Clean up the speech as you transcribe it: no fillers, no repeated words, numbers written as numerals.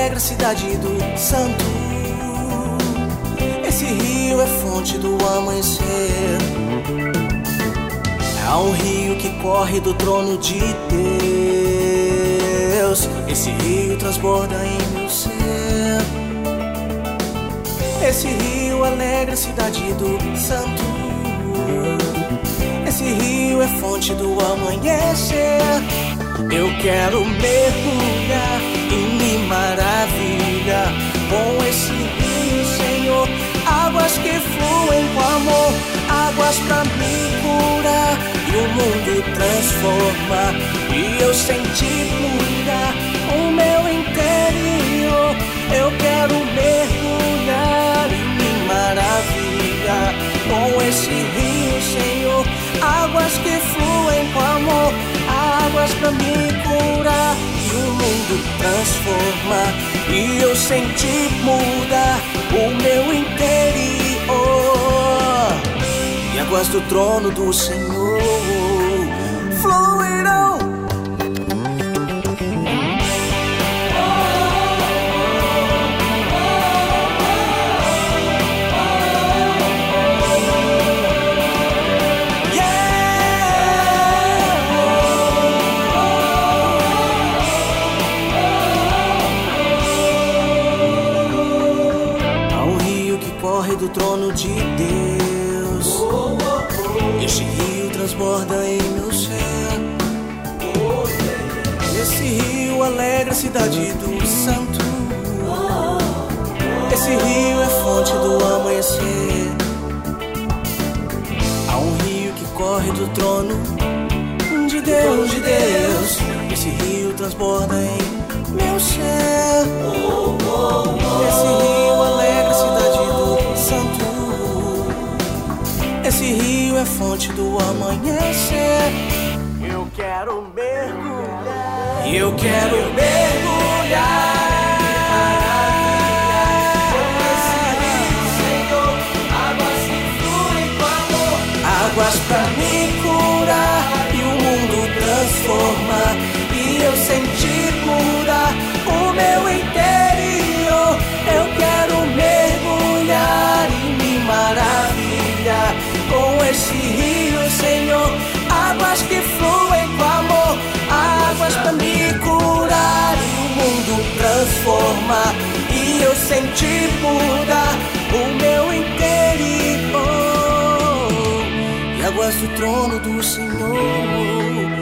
alegra a cidade do santo. Esse rio é fonte do amanhecer. Há um rio que corre do trono de Deus. Esse rio transborda em meu ser. Esse rio alegra a cidade do santo. Esse rio é fonte do amanhecer. Eu quero mergulhar e me maravilhar com esse rio, Senhor. Águas que fluem com amor, águas pra me curar e o mundo transformar. E eu sentir mudar o meu interior. Eu quero mergulhar e me maravilhar com esse rio, Senhor. Águas que fluem com amor, águas pra me curar e o mundo transformar. E eu sentir mudar o meu interior. E águas do trono do Senhor fluirão. Corre do trono de Deus. Este rio transborda em meu ser. Esse rio alegra a cidade do santo. Esse rio é fonte do amanhecer. Há um rio que corre do trono de Deus, de Deus. Esse rio transborda em meu ser. Esse rio alegra a cidade do santo. Esse rio é fonte do amanhecer. Eu quero mergulhar. Eu quero mergulhar. Esse rio, Senhor. Águas que fluem com amor, águas pra me curar e o mundo transformar. E eu sentir mudar o meu interior. Eu quero mergulhar e me maravilhar com esse rio, Senhor. Águas que fluem com amor, águas pra me curar e o mundo transformar. E eu sentir mudar o meu interior. E águas do trono do Senhor